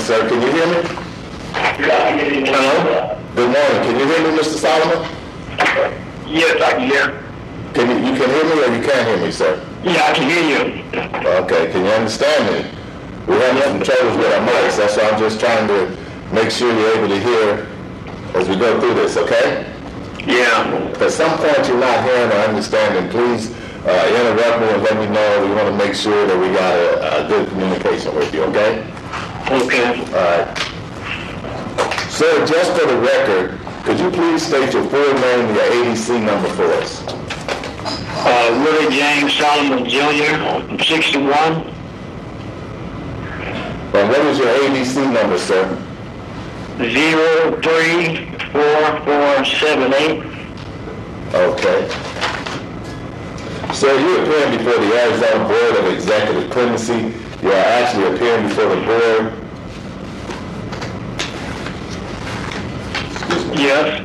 sir. Can you hear me? Hello? Good morning. Can you hear me, Mr. Solomon? Yes, I can hear. You can hear me or you can't hear me, sir? Yeah, I can hear you. Okay. Can you understand me? We're having some troubles with our mics. That's why I'm just trying to make sure you're able to hear as we go through this, okay? Yeah. If at some point you're not hearing or understanding, please interrupt me and let me know. We want to make sure that we got a good communication with you, okay? Okay. All right. Sir, just for the record, could you please state your full name and your ADC number for us? Willie James Solomon Jr., 61. And what is your ADC number, sir? 034478. Okay. Sir, you're appearing before the Arizona Board of Executive Clemency. You are actually appearing before the board. Yes.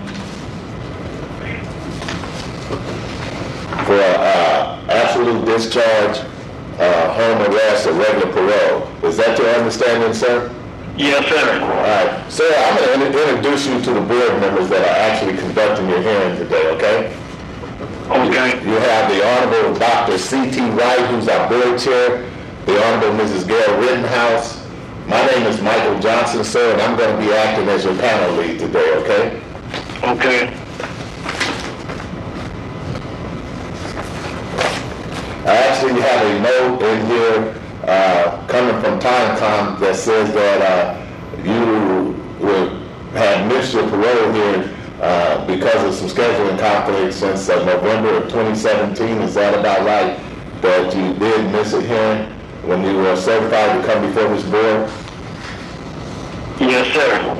For absolute discharge, home arrest, or regular parole. Is that your understanding, sir? Yes, sir. All right. Sir, I'm going to introduce you to the board members that are actually conducting your hearing today, okay? Okay. You have the Honorable Dr. C.T. Wright, who's our board chair, the Honorable Mrs. Gail Rittenhouse. My name is Michael Johnson, sir, and I'm going to be acting as your panel lead today, okay? Okay. I actually have a note in here coming from Timecom that says that you would have missed your parole hearing because of some scheduling conflicts since November of 2017. Is that about right? That you did miss a hearing when you were certified to come before this board? Yes, sir.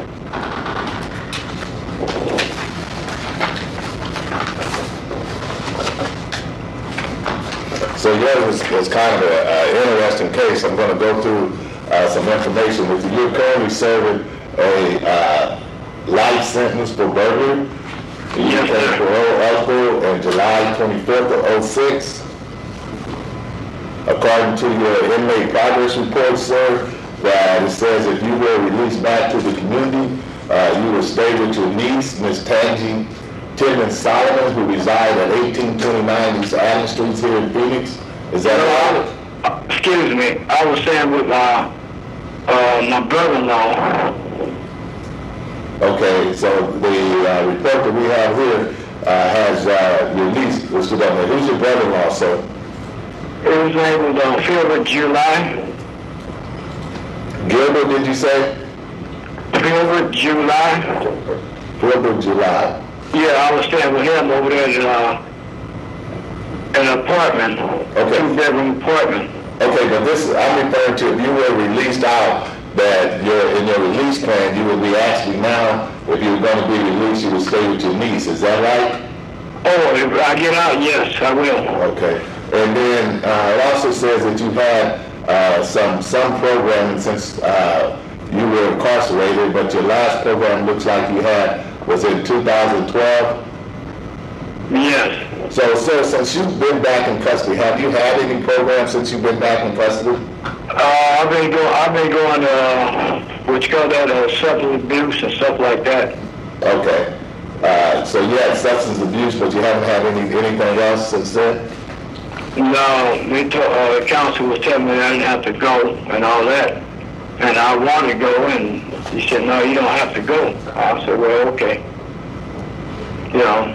So yours is kind of an interesting case. I'm going to go through some information with you. You're currently serving a life sentence for burglary. You became parole eligible in July 24th of 06. According to your inmate progress report, sir, that it says if you were released back to the community, you will stay with your niece, Ms. Tangi Timmons Solomon, who reside at 1829 East Adams Street here in Phoenix. Is that right? Excuse me. I was saying with my brother-in-law. Okay, so the report that we have here has your niece listed on there. Who's your brother-in-law, sir? His name was Philbert July. Gilbert, did you say? Philbert July. Philbert July. Yeah, I was staying with him over there in an apartment. Okay. 2-bedroom apartment. Okay, but this, I'm referring to if you were released out, that in your release plan, you would be actually now, if you were going to be released, you would stay with your niece. Is that right? Oh, if I get out, yes, I will. Okay. And then it also says that you've had some programming since you were incarcerated, but your last program looks like you had was in 2012? Yes. So, sir, since you've been back in custody, have you had any programs since you've been back in custody? I've been going what you call that, substance abuse and stuff like that. Okay. So you had substance abuse, but you haven't had anything else since then? No, the counsel was telling me I didn't have to go and all that. And I wanted to go, and he said, no, you don't have to go. I said, well, okay. You know,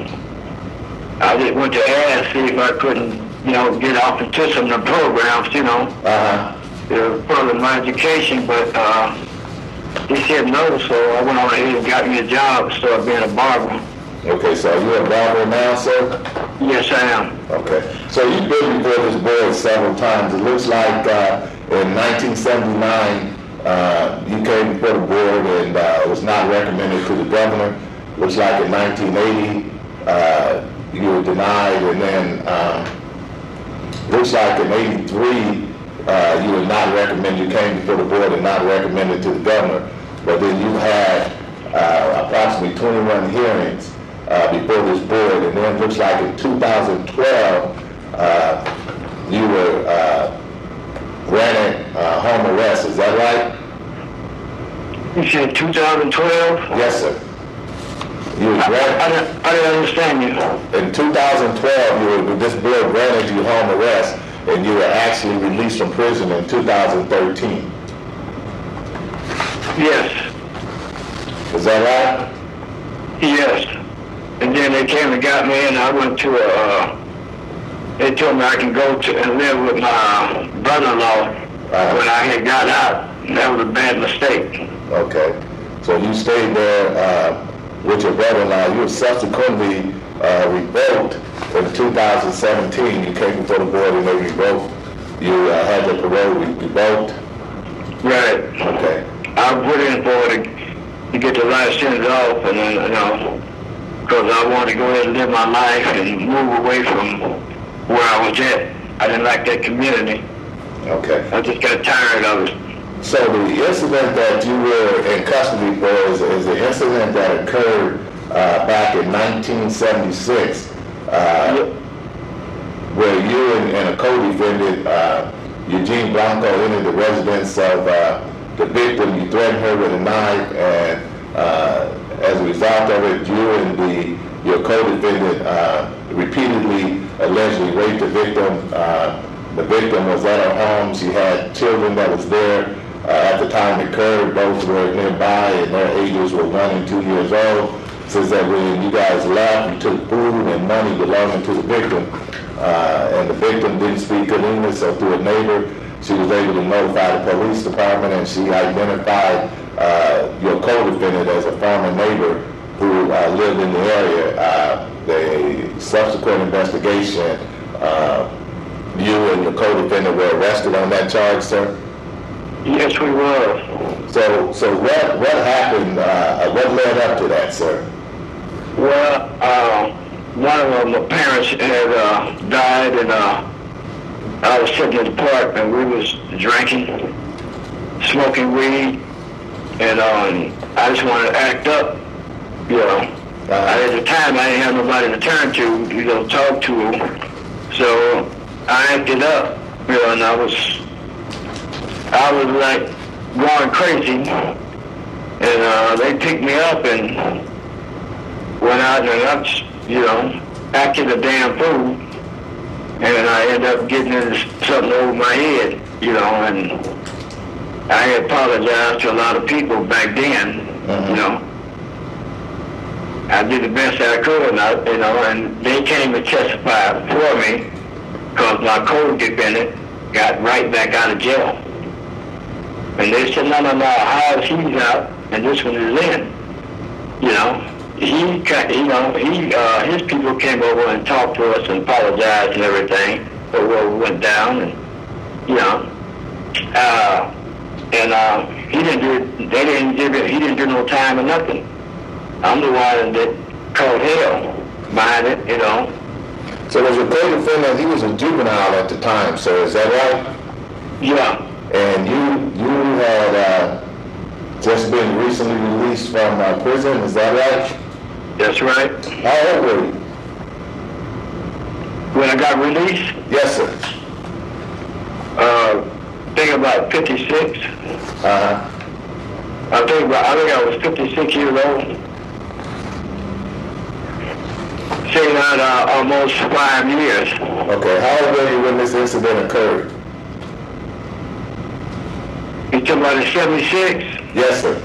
I just went to ask, see if I couldn't, get off into some of the programs, further my education, but he said no, so I went on ahead and got me a job and started being a barber. Okay, so are you a barber now, sir? Yes, I am. Okay. So you've been before this board several times. It looks like in 1979, you came before the board and it was not recommended to the governor. Looks like in 1980, you were denied, and then looks like in 83, you were not recommended. You came before the board and not recommended to the governor. But then you had approximately 21 hearings before this board, and then it looks like in 2012, you were granted home arrest. Is that right? You said 2012? Yes, sir. You were granted, I didn't understand you. in 2012, this board granted you home arrest, and you were actually released from prison in 2013. Yes. Is that right? Yes. And then they came and got me, and I went to they told me I can go to and live with my brother-in-law when I had got out. And that was a bad mistake. Okay. So you stayed there with your brother-in-law. You were subsequently revoked in 2017. You came before the board and they revoked. You had your parole revoked. Right. Okay. I put in for it to get the life sentence off, and then, you know, because I wanted to go ahead and live my life and move away from where I was at. I didn't like that community. Okay. I just got tired of it. So the incident that you were in custody for is the incident that occurred back in 1976, where you and a co-defendant, Eugene Blanco, entered the residence of the victim. You threatened her with a knife, and as a result of it, you and your co-defendant repeatedly allegedly raped the victim. The victim was at her home. She had children that was there at the time it occurred. Both were nearby, and their ages were 1 and 2 years old. Says that when you guys left, you took food and money belonging to the victim, and the victim didn't speak good English, so through a neighbor, she was able to notify the police department, and she identified your co-defendant as a former neighbor who lived in the area. The subsequent investigation, you and your co-defendant were arrested on that charge, sir? Yes, we were. So what happened, what led up to that, sir? Well, one of my parents had died, and I was sitting in the park, and we was drinking, smoking weed, and I just wanted to act up, you know. At the time, I didn't have nobody to turn to, you know, talk to, so I acted up, you know, and I was like going crazy, and they picked me up and went out, and I just, you know, acted a damn fool, and I ended up getting into something over my head, you know, and I apologized to a lot of people back then, you know. I did the best I could, you know, and they came to testify for me because my co-defendant got right back out of jail. And they said, no, how he's out, and this one is in. You know, his people came over and talked to us and apologized and everything for what went down, and you know, he didn't do no time or nothing. I'm the one that called hell behind it, you know. So was your co-defendant, he was a juvenile at the time, sir, is that right? Yeah. And you had just been recently released from prison, is that right? That's right. How old were you? When I got released? Yes, sir. I think about 56. I think I was 56 years old. Stayed out almost 5 years. Okay, how old were you when this incident occurred? You talking about the 76? Yes, sir.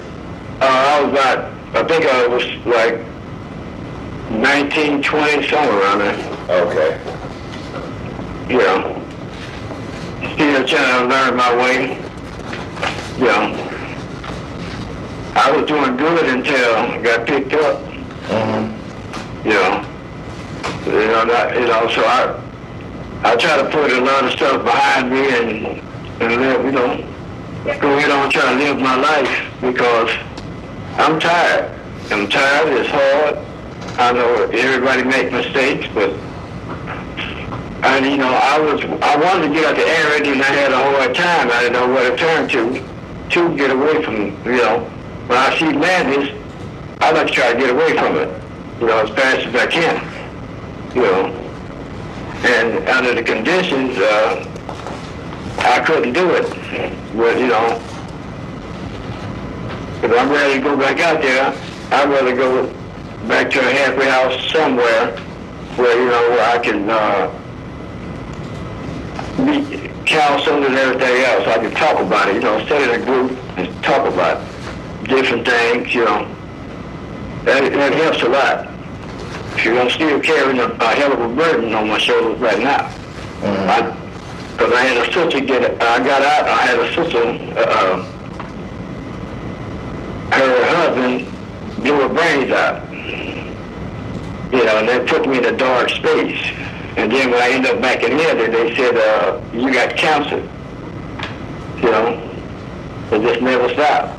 I think I was like 19, 20, somewhere around there. Okay. You know, still trying to learn my way. You know, I was doing good until I got picked up. You know, so I try to put a lot of stuff behind me and live, you know, go ahead on trying to live my life because I'm tired. I'm tired. It's hard. I know everybody make mistakes, but I wanted to get out the area, and I had a hard time. I didn't know where to turn to get away from, you know. When I see madness, I like to try to get away from it, you know, as fast as I can, you know. And under the conditions, I couldn't do it. But, you know, If I'm ready to go back out there, I'd rather go back to a halfway house somewhere where, where I can be counseled and everything else. I can talk about it, sit in a group and talk about different things, That helps a lot. Because I'm still carrying a hell of a burden on my shoulders right now. Because I had a sister I got out, I had a sister, her husband blew her brains out. And they put me in a dark space. And then when I ended up back in here, they said, you got cancer. It just never stopped.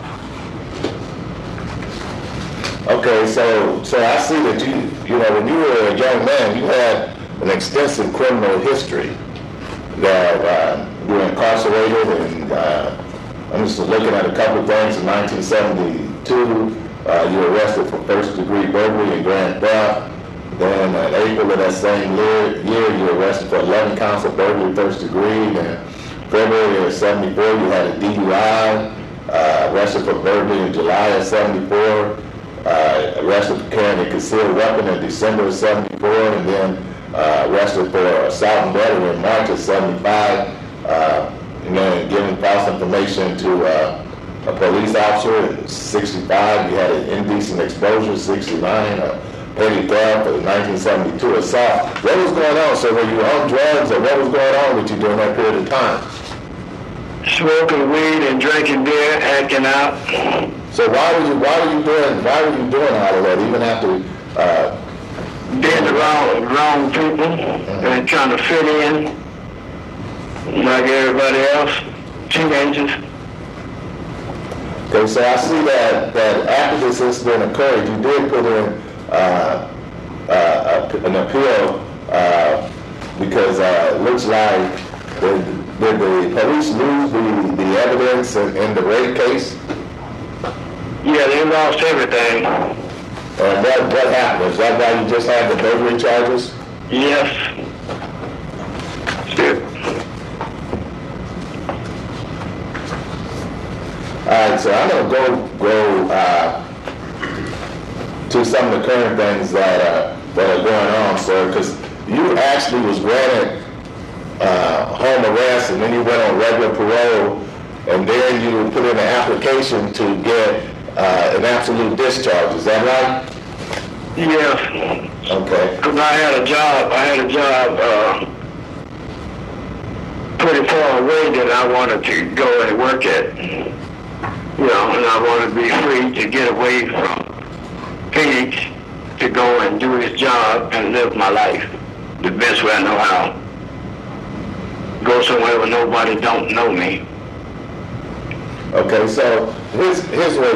Okay, so I see that when you were a young man, you had an extensive criminal history. That you were incarcerated, and I'm just looking at a couple of things. In 1972, you were arrested for first-degree burglary and grand theft. Then in April of that same year, you were arrested for 11 counts of burglary, first degree. Then February of 74, you had a DUI. Arrested for burglary in July of 74. Arrested for carrying a concealed weapon in December of 74, and then arrested for assault and battery in March of 75, giving false information to a police officer in 65. You had an indecent exposure, 69, petty theft, 1972 assault. What was going on? So were you on drugs, or what was going on with you during that period of time? Smoking weed and drinking beer, acting out. So why were you doing all of that, even after being around wrong people and trying to fit in like everybody else, teenagers? Okay, so I see that after this incident occurred, you did put in an appeal because it looks like did the police lose the evidence in the rape case? Yeah, they lost everything. And what happened? Is that why you just had the burglary charges? Yes. Sure. All right, so I'm going to go to some of the current things that are going on, sir, because you actually was granted home arrest, and then you went on regular parole, and then you put in an application to get an absolute discharge. Is that right? Yes. Okay. Because I had a job pretty far away that I wanted to go and work at. And I wanted to be free to get away from Phoenix to go and do this job and live my life the best way I know how. Go somewhere where nobody don't know me. Okay, so here's what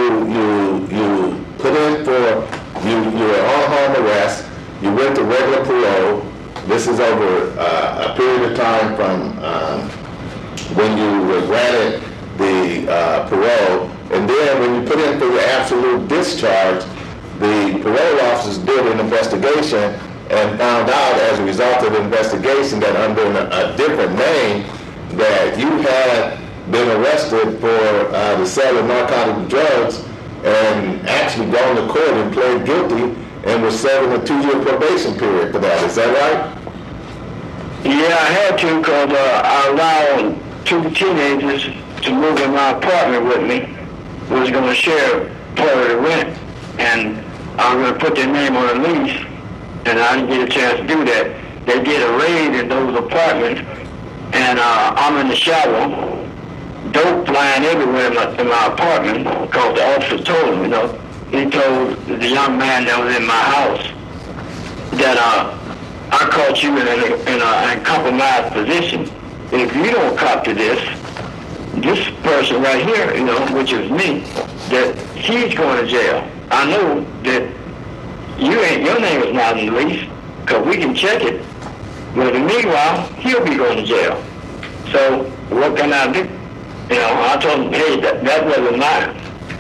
you put in for. You were on home arrest. You went to regular parole. This is over a period of time from when you were granted the parole, and then when you put in for your absolute discharge, the parole officers did an investigation and found out as a result of the investigation that under a different name that you had been arrested for the sale of narcotic drugs and actually gone to court and pled guilty and was serving a 2-year probation period for that. Is that right? Yeah, I had to because I allowed 2 teenagers to move in my apartment with me. We was going to share part of the rent, and I was going to put their name on a lease, and I didn't get a chance to do that. They did a raid in those apartments, and I'm in the shower, dope flying everywhere in my apartment, because the officer told him, he told the young man that was in my house that I caught you in a compromised position. If you don't cop to this person right here, which is me, that he's going to jail. I know that your name is not in the lease, because we can check it. But in the meanwhile, he'll be going to jail. So what can I do? I told him, hey, that wasn't mine.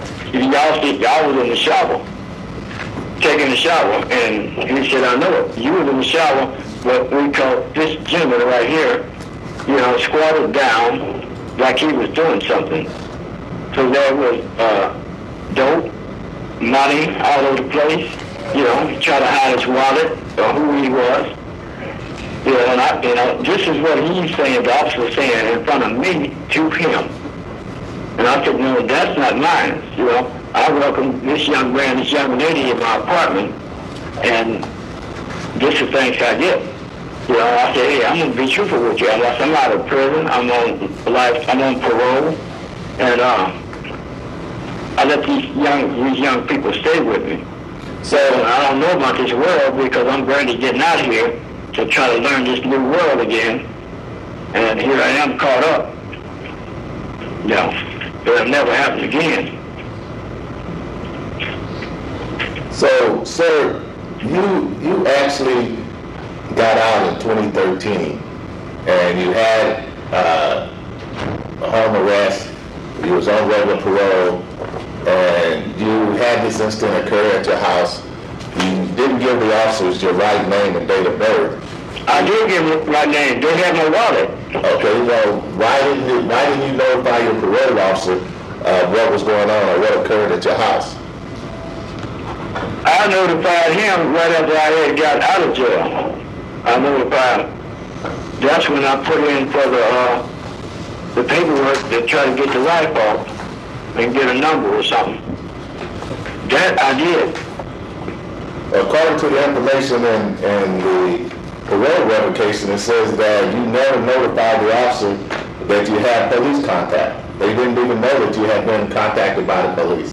Y'all was in the shower, taking a shower, and he said, I know it. You was in the shower, but we caught this gentleman right here, squatted down like he was doing something. So there was dope, money all over the place. You know, he tried to hide his wallet or who he was. You know, and this is what he's saying, the officer was saying in front of me to him. And I said, no, that's not mine. You know, I welcome this young man, this young lady in my apartment, and this is things I get. You know, I said, hey, I'm gonna be truthful with you. I'm out of prison. I'm on parole, and I let these young people stay with me. So I don't know about this world because I'm going to get out here to try to learn this new world again. And here I am caught up. You know, it'll never happen again. So, sir, you actually got out in 2013, and you had a home arrest. You was on regular parole, and you had this incident occur at your house. You didn't give the officers your right name and date of birth. I did give them my name. They had my wallet. Okay, well, why didn't you notify your parole officer of what was going on or what occurred at your house? I notified him right after I had got out of jail. I notified him. That's when I put in for the paperwork to try to get the life off and get a number or something. That I did. According to the information in the parole revocation, it says that you never notified the officer that you had police contact. They didn't even know that you had been contacted by the police.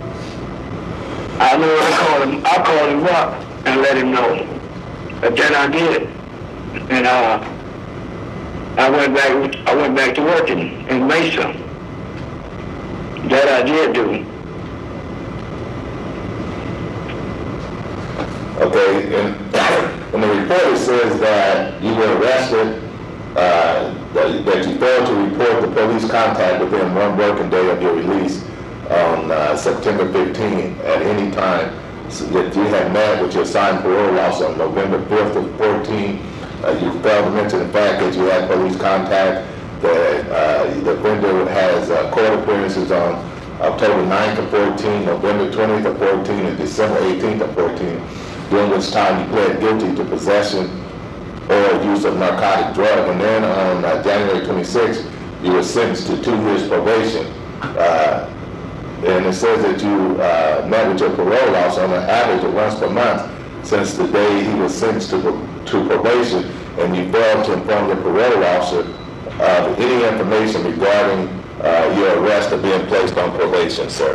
I know I called him up and let him know. But then I did. And I went back to working in Mesa. That I did do. Okay, and in the report it says that you were arrested, that you failed to report the police contact within one working day of your release on September 15 at any time, so that you had met with your assigned parole officer on November 5th of 14. You failed to mention the fact that you had police contact, that the offender has court appearances on October 9th of 14, November 20th of 14, and December 18th of 14, during which time you pled guilty to possession or use of narcotic drug. And then on January 26th, you were sentenced to 2 years probation. And it says that you met with your parole officer on an average of once per month since the day he was sentenced to probation, and you failed to inform your parole officer of any information regarding your arrest or being placed on probation, sir.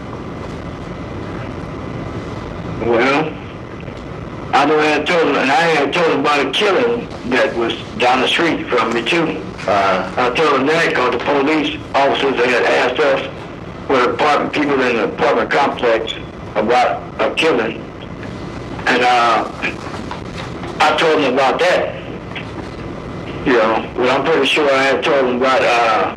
Well, I know I had told him, and I had told him about a killing that was down the street from me too. I told him that because the police officers had asked us, were apartment people in the apartment complex, about a killing, and I told him about that. You know, but I'm pretty sure I had told him about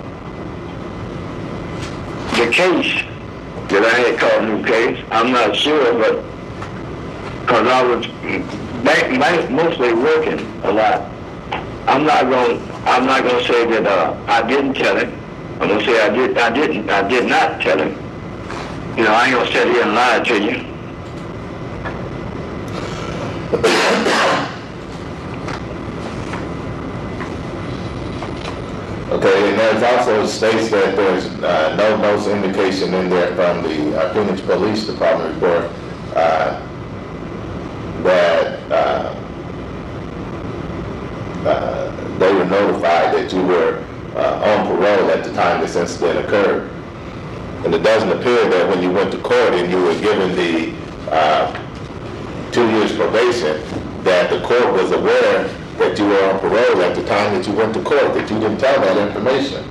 the case that I had called a new case. I'm not sure, but because I was mostly working a lot. I'm not gonna say that I didn't tell him. I'm gonna say I did not tell him. You know, I ain't gonna sit here and lie to you. Okay, and there's also states that there's no notice indication in there from the Phoenix Police Department report that they were notified that you were on parole at the time this incident occurred. And it doesn't appear that when you went to court and you were given the 2 years probation, that the court was aware that you were on parole at the time that you went to court, that you didn't tell that information.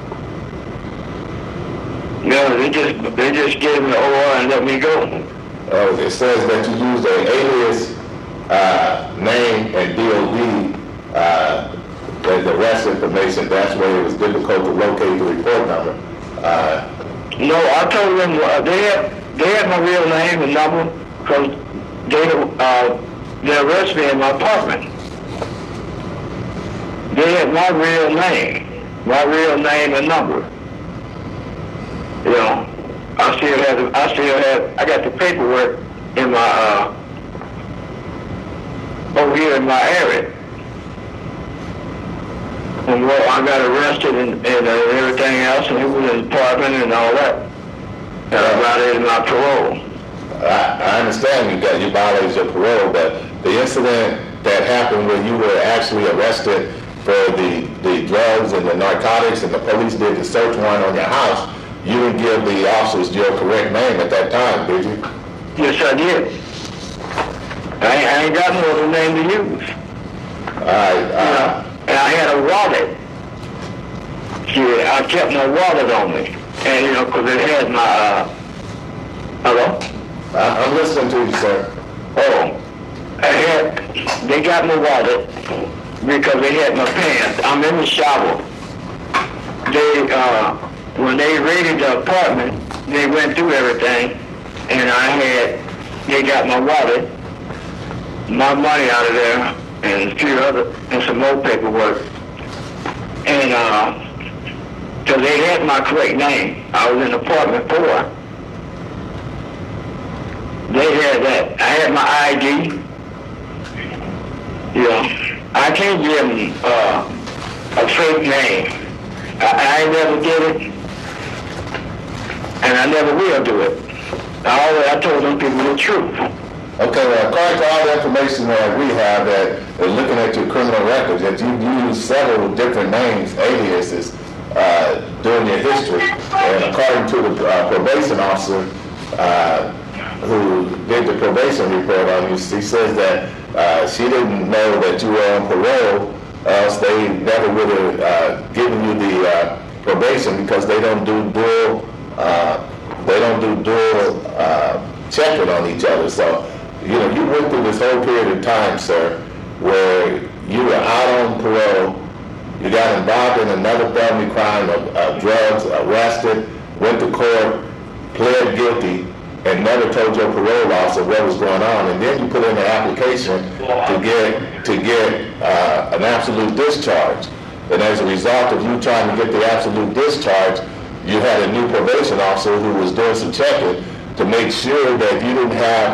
No, they just gave me the OR and let me go. It says that you used an alias name and DOD as the arrest information. That's where it was difficult to locate the report number. No, I told them they had my real name and number because they arrested me in my apartment. They had my real name and number. You know, I still I got the paperwork in my, over here in my area. And well, I got arrested and everything else, and it was in the department and all that. And I violated my parole. I understand you violated your parole, but the incident that happened where you were actually arrested for the drugs and the narcotics and the police did the search warrant on your house, you didn't give the officers your correct name at that time, did you? Yes, I did. I ain't got no other name to use. And I had a wallet. See, I kept my wallet on me. And, because it had my, hello? I'm listening to you, sir. Oh, they got my wallet because they had my pants. I'm in the shower. When they raided the apartment, they went through everything, and they got my wallet, my money out of there, and a few other, and some more paperwork. And, so they had my correct name. I was in apartment 4. They had that. I had my ID. I can't give them a fake name. I never did it, and I never will do it. I told them people the truth. Okay, well, according to all the information that we have, that looking at your criminal records, that you've used several different names, aliases, during your history, and according to the probation officer who did the probation report on you, she says that she didn't know that you were on parole, else they never would have given you the probation, because they don't do dual checking on each other. So you went through this whole period of time, sir, where you were out on parole. You got involved in another felony crime of drugs, arrested, went to court, pled guilty, and never told your parole officer what was going on. And then you put in an application to get an absolute discharge. And as a result of you trying to get the absolute discharge, you had a new probation officer who was doing some checking to make sure that you didn't have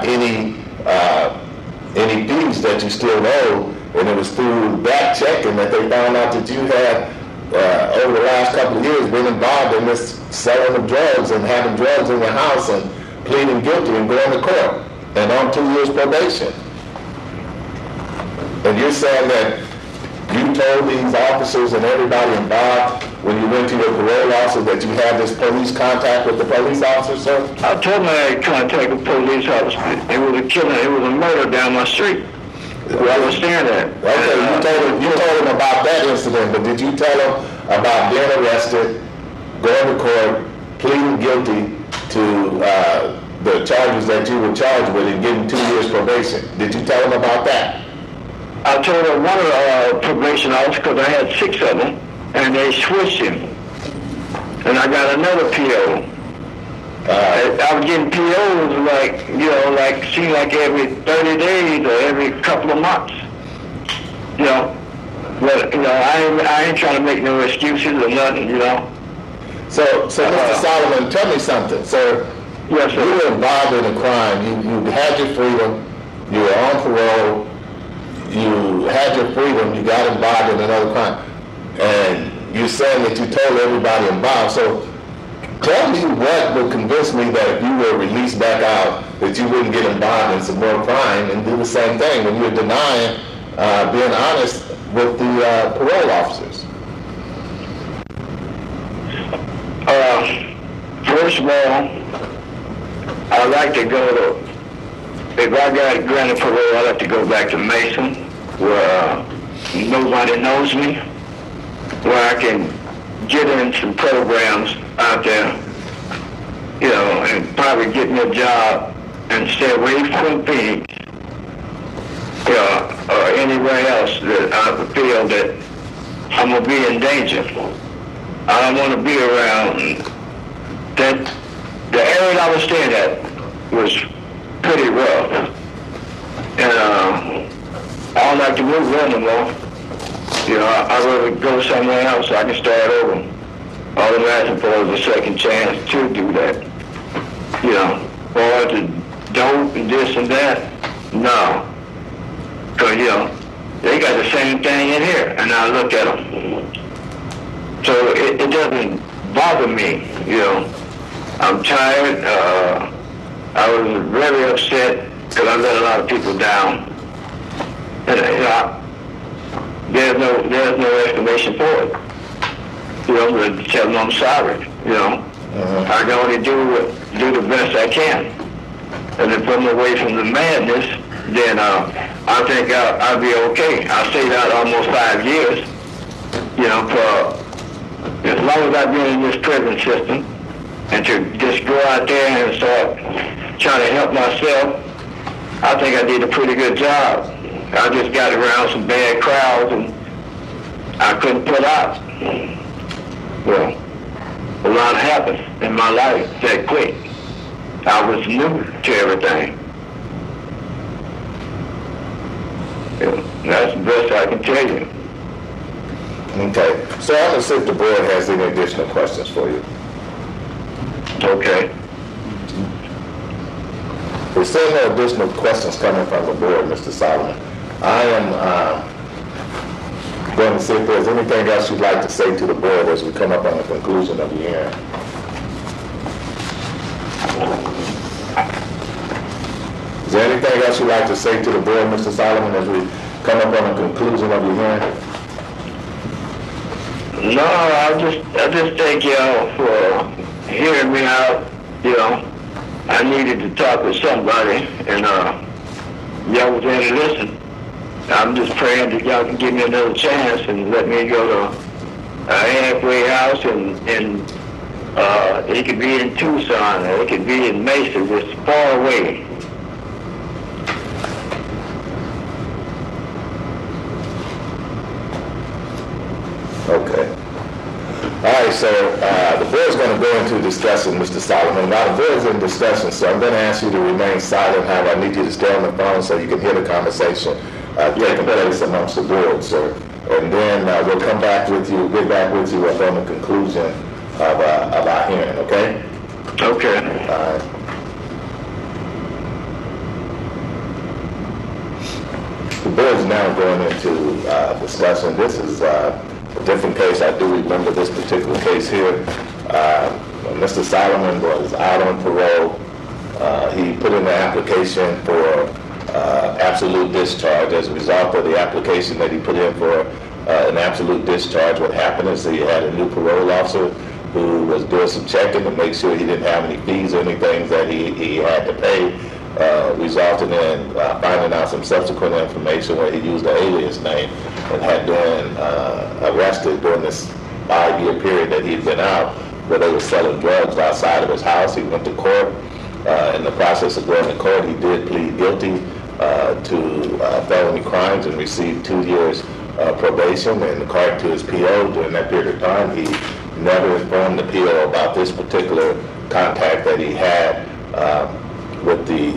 any fees that you still owe. And it was through that checking that they found out that you had, over the last couple of years, been involved in this selling of drugs and having drugs in your house and pleading guilty and going to court and on 2 years probation. And you're saying that you told these officers and everybody involved when you went to your parole officer that you had this police contact with the police officer, sir? I told them I had contact with the police officer. It was a killing. It was a murder down my street. You understand that? Okay, you told him about that incident, but did you tell him about being arrested, going to court, pleading guilty to the charges that you were charged with and getting 2 years probation? Did you tell him about that? I told him one of the probation officers, because I had 6 of them, and they switched him. And I got another PO. I was getting POs seemed like every 30 days or every couple of months. But I ain't trying to make no excuses or nothing, So Mr. Solomon, tell me something. So yes, sir. You were involved in a crime. You had your freedom. You were on parole. You had your freedom. You got involved in another crime, and you're saying that you told everybody involved. So tell me what would convince me that if you were released back out, that you wouldn't get involved in some more crime and do the same thing when you're denying being honest with the parole officers. First of all, I'd like to go to, if I got granted parole, I'd like to go back to Mason, where nobody knows me, where I can get in some programs out there, and probably get me a job and stay away from Phoenix, or anywhere else that I feel that I'm going to be in danger. I don't want to be around that. The area I was staying at was pretty rough, and I don't like to move on no more. I'd rather go somewhere else so I can start over. All I'm asking for is a second chance to do that. you know, or to dope and this and that. No. Because, you know, they got the same thing in here, and I look at them. So it doesn't bother me, you know. I'm tired. I was very upset because I let a lot of people down. And, you know, there's no explanation for it. You know, but tell them I'm sorry, you know. I can only do the best I can. And if I'm away from the madness, then I think I'll be okay. I stayed out almost 5 years, you know, for as long as I've been in this prison system. And to just go out there and start trying to help myself, I think I did a pretty good job. I just got around some bad crowds and I couldn't pull out. Well, a lot happened in my life that quick. I was new to everything. That's the best I can tell you. Okay. So I'm going to see if the board has any additional questions for you. Okay. There's still no additional questions coming from the board, Mr. Solomon. I am going to see if there's anything else you'd like to say to the board as we come up on the conclusion of the hearing. Is there anything else you'd like to say to the board, Mr. Solomon, as we come up on the conclusion of the hearing? No, I just thank y'all for hearing me out. You know, I needed to talk with somebody, and y'all was there to listen. I'm just praying that y'all can give me another chance and let me go to a halfway house, and it could be in Tucson, or it could be in Mesa, just far away. Okay. All right, so the board's going to go into discussion, Mr. Solomon. Now, the board's in discussion, so I'm going to ask you to remain silent. However, I need you to stay on the phone so you can hear the conversation taking place amongst the board, sir. And then we'll come back with you, get back with you on the conclusion of our hearing, okay? Okay. All right. The board's now going into discussion. This is a different case. I do remember this particular case here. Mr. Solomon was out on parole. He put in an application for absolute discharge. As a result of the application that he put in for an absolute discharge, what happened is he had a new parole officer who was doing some checking to make sure he didn't have any fees or anything that he had to pay, resulting in finding out some subsequent information where he used an alias name and had been arrested during this 5-year period that he'd been out, where they were selling drugs outside of his house. He went to court. In the process of going to court, he did plead guilty to felony crimes and received 2 years probation. And according to his PO, during that period of time, he never informed the PO about this particular contact that he had with the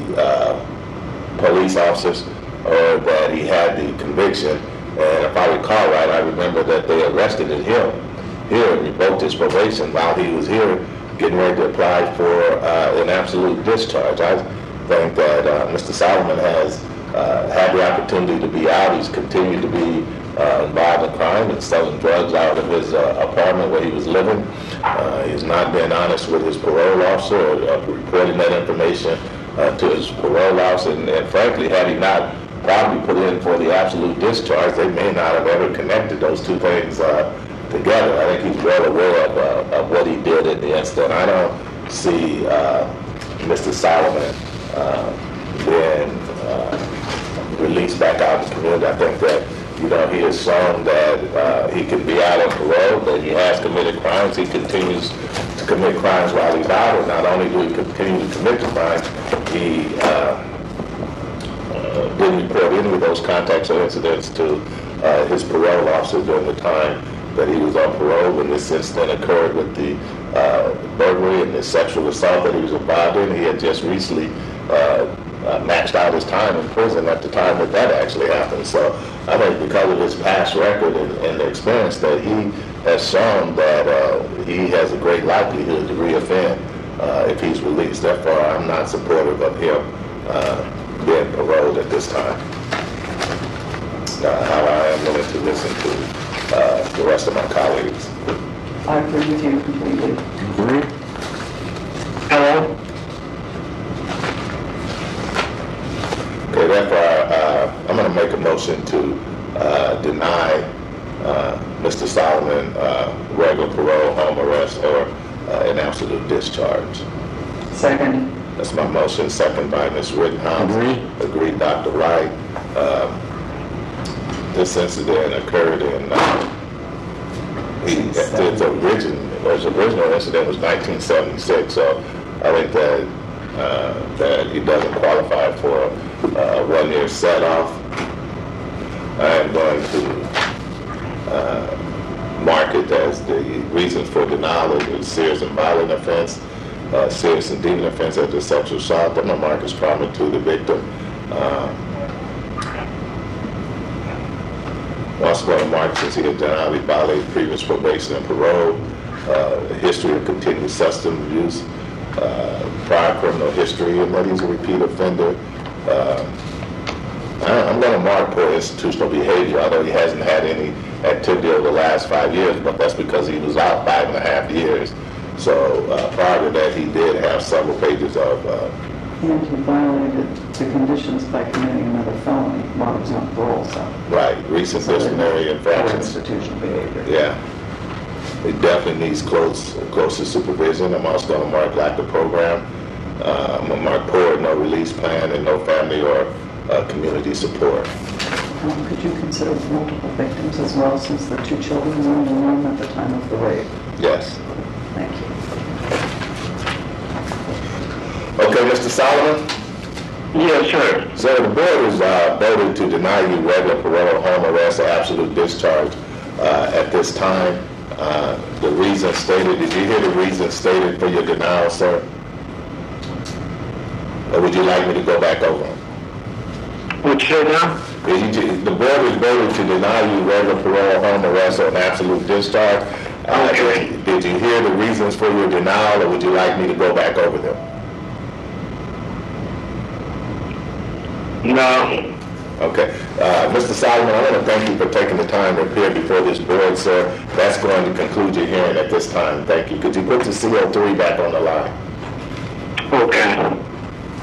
police officers, or that he had the conviction. And if I recall right, I remember that they arrested him here and revoked his probation while he was here getting ready to apply for an absolute discharge. I think that Mr. Solomon has had the opportunity to be out. He's continued to be involved in crime and selling drugs out of his apartment where he was living. He's not been honest with his parole officer or reporting that information to his parole officer. And frankly, had he not probably put in for the absolute discharge, they may not have ever connected those two things together. I think he's well aware of what he did in the incident. I don't see Mr. Solomon being released back out in the community. I think that, he has shown that he can be out on parole, that he has committed crimes. He continues to commit crimes while he's out, and not only do he continue to commit the crimes, he didn't report any of those contacts or incidents to his parole officer during the time that he was on parole when this incident occurred with the burglary and the sexual assault that he was involved in. He had just recently maxed out his time in prison at the time that actually happened. So I think because of his past record and the experience that he has shown, that he has a great likelihood to reoffend if he's released. Therefore, I'm not supportive of him being paroled at this time. However, I am willing to listen to the rest of my colleagues. I agree with you completely. Hello? Okay, therefore, I'm going to make a motion to deny Mr. Solomon regular parole, home arrest, or an absolute discharge. Second. That's my motion, second by Ms. Rittenhouse. Agreed, Dr. Wright. This incident occurred in, his original incident was 1976, so I think that he doesn't qualify for a 1 year set off. I am going to mark it as the reasons for denial of the serious and violent offense, serious and deviant offense as a sexual assault. I'm going to mark as trauma to the victim. Also going to mark, since he has denied he violated previous probation and parole, history of continued substance abuse, prior criminal history, and that he's a repeat offender. I'm going to mark poor institutional behavior, although he hasn't had any activity over the last 5 years, but that's because he was out 5.5 years. So prior to that, he did have several pages of... And he violated the conditions by committing another felony while he was on parole, so... Right, recent disciplinary infractions. Institutional behavior. Yeah. It definitely needs closer supervision. I'm also going to mark lack of program. I'm going to mark poor, no release plan, and no family or community support. Could you consider multiple victims as well, since the 2 children were in the room at the time of the rape? Yes. Thank you. Okay, Mr. Solomon? Yes, sir. So the board has voted to deny you regular parole, home arrest, or absolute discharge at this time. The reason stated, did you hear the reason stated for your denial, sir? Or would you like me to go back over them? What you say now? The board has voted to deny you regular parole, home arrest, or an absolute discharge. Okay. Did you hear the reasons for your denial, or would you like me to go back over them? No. Okay. Mr. Solomon, I want to thank you for taking the time to appear before this board, sir. That's going to conclude your hearing at this time. Thank you. Could you put the CO3 back on the line? Okay.